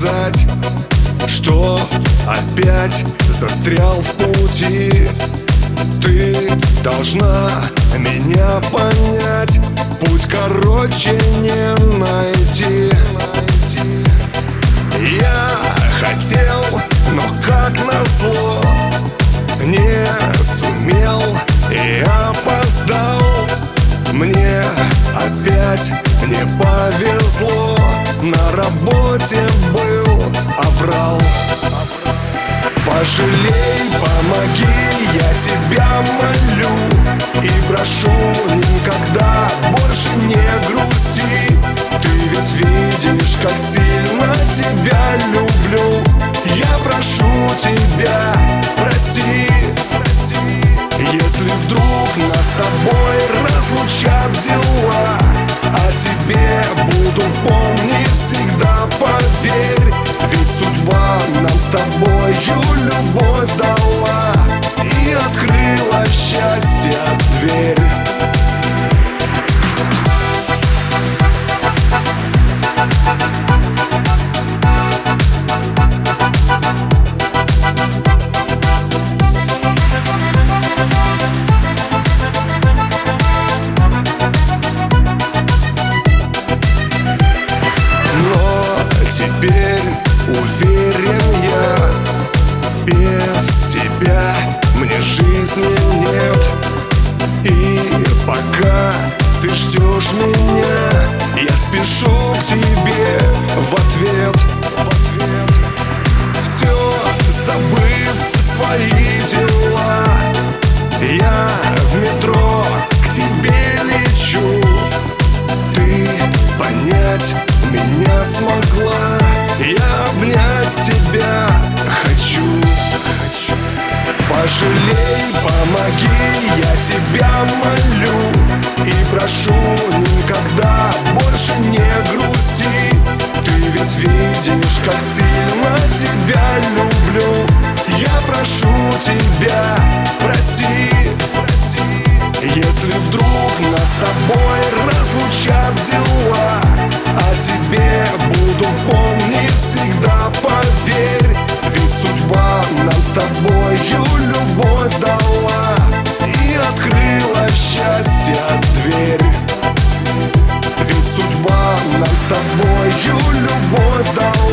сказать, что опять застрял в пути. Ты должна меня понять, путь короче не найти. Я хотел, но как назло не сумел и опоздал. Мне опять не повезло, на работе был аврал. Пожалей, помоги, я тебя молю и прошу, никогда больше не грусти. Ты ведь видишь, как сильно тебя люблю. Я прошу тебя, прости. Если вдруг нас с тобой разлучат дела, о тебе буду помнить всегда, поверь. Ведь судьба нам с тобою любовь дала и открыла счастье дверь. Теперь уверен я, без тебя мне жизни нет. И пока ты ждешь меня, я спешу к тебе в ответ. Все забыв свои дела, я в метро к тебе лечу. Ты понять меня смогла, я обнять тебя хочу. Пожалей, помоги, я тебя молю и прошу, никогда больше не грусти. Ты ведь видишь, как сильно тебя люблю. Я прошу тебя, прости. Если вдруг нас с тобой разлучат дела, о тебе буду помнить всегда, поверь. Ведь судьба нам с тобою любовь дала и открыла счастье дверь. Ведь судьба нам с тобою любовь дала